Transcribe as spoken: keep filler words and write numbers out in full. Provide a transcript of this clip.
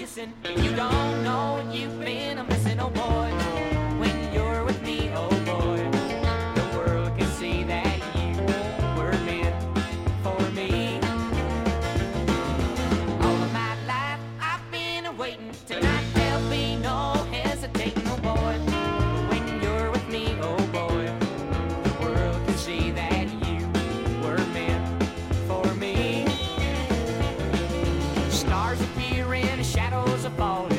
kissing. You don't know what you've been a missing, oh boy. When you're with me, oh boy, the world can see that you were meant for me. All of my life I've been waiting. Tonight there'll be no hesitating, oh boy. When you're with me, oh boy, the world can see that you were meant for me. Stars appearing, shadows are falling.